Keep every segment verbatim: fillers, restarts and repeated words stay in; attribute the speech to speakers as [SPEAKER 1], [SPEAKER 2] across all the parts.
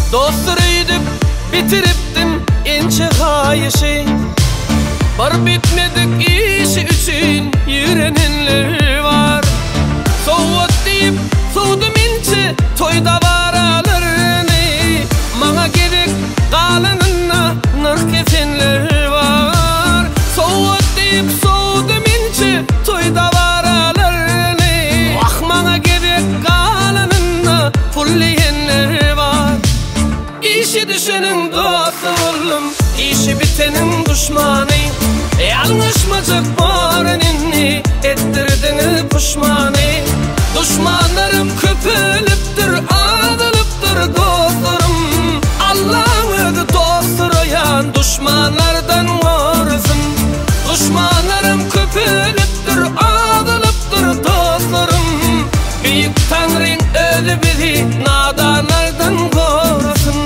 [SPEAKER 1] Dostlarıydık, bitiriptim ince kayışı. Var bitmedik işi üçün yürenenler var. Soğut deyip soğudum ince toyda varalarını. Mana gerek kalanına nır kesenler var. Soğut deyip soğudum ince toyda varalarını. Ah mana gerek kalanına fulleyenler var. İşi düşenin dostu oğlum, işi bitenin düşmanı. Yanlışmacık barenini ettirdin pişmanı. Düşmanlarım köpülüptür, ağılıptır dostlarım. Allah'ım dosturayan düşmanlardan korusun. Düşmanlarım köpülüptür, ağılıptır dostlarım. Büyük Tanrı'nın ölü bizi nadanlardan korusun.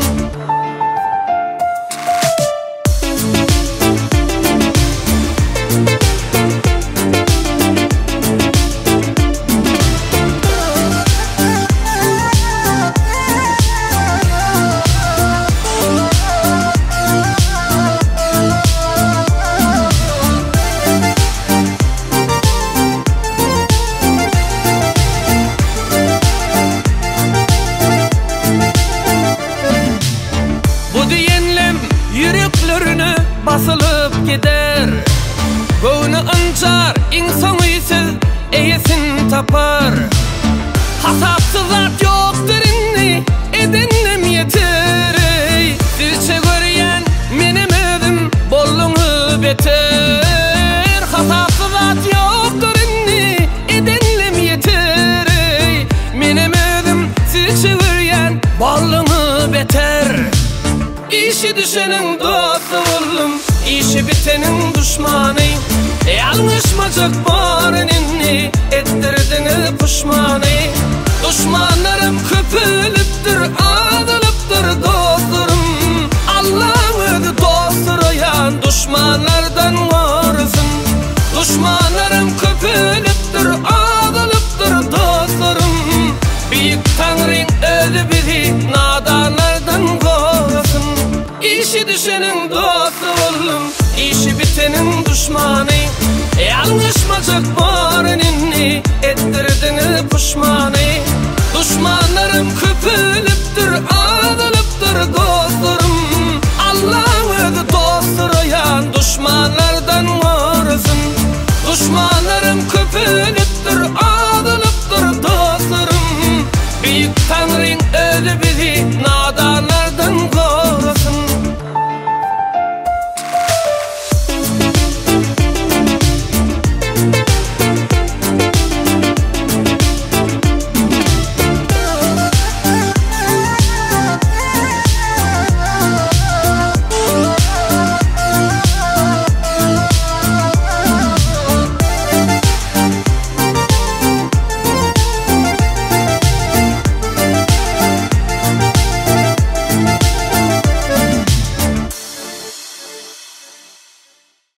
[SPEAKER 1] Yüreklerine basılıp gider. Göğünü ıncar, insan uysiz eyesin tapar. Hasapsız zat yoktur inni, edenim yeter. Sizce görüyen benim ödüm bolluğu beter. Hasapsız zat yoktur inni, edenim yeter. Benim ödüm sizce görüyen bolluğu beter. İşi düşenin dostu oğlum, işi bitenin düşmanı. Yanlışmacık barenini ettirdin pişmanı. Düşmanlarım köpülüptür, ağılıptır dostlarım. Allah'ım dosturayan düşmanlardan korusun. Düşmanlarım köpülüptür, ağılıptır dostlarım. Büyük Tanrı'nın ölü bizi nadanlardan korusun. İşi düşenin dostu oğlum, işi bitenin düşmanı. Yanlışmacık barenini ettirdin pişmanı.